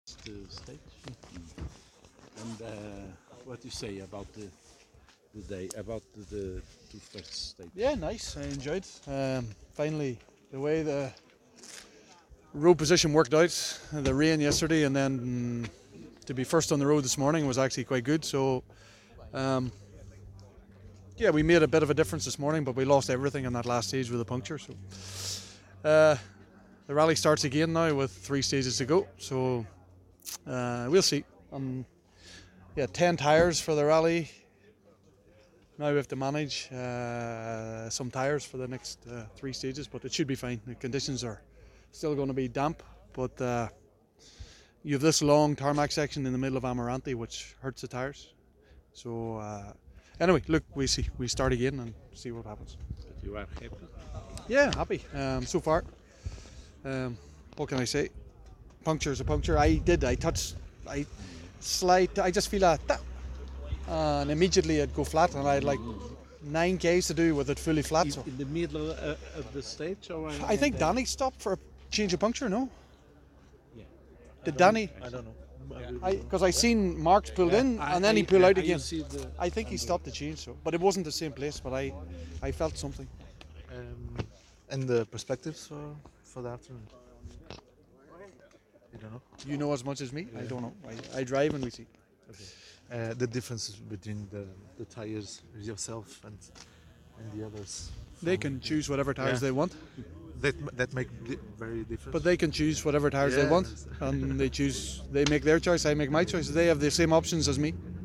the stage. And what do you say about the day, about the two first stages? Yeah, nice. I enjoyed. Finally, the way the road position worked out, the rain yesterday, and then to be first on the road this morning was actually quite good. So, yeah, we made a bit of a difference this morning, but we lost everything in that last stage with a puncture. So, the rally starts again now with 3 stages to go. So, we'll see. Yeah, 10 tyres for the rally. Now we have to manage some tyres for the next 3 stages, but it should be fine. The conditions are still going to be damp, but you have this long tarmac section in the middle of Amarante, which hurts the tyres. So anyway, look, we see. We start again and see what happens. But you are happy? Yeah, happy so far. What can I say? Puncture is a puncture. I touched, I just feel a tap, and immediately it'd go flat, and I had like 9 k's to do with it fully flat. So In the middle of the stage, or I think Danny stopped for a change of puncture. No, Yeah. did Danny? I don't know. Because I seen Marks pulled in and then he pulled out again. I think he stopped the change, so but it wasn't the same place. But I felt something. And the perspectives for the afternoon? You don't know? You know as much as me. I don't know. I drive and we see. Okay. The differences between the tires, yourself and the others? They can choose whatever tires they want, That make very different. but they can choose whatever tires they want, and they make their choice. I make my choice. They have the same options as me.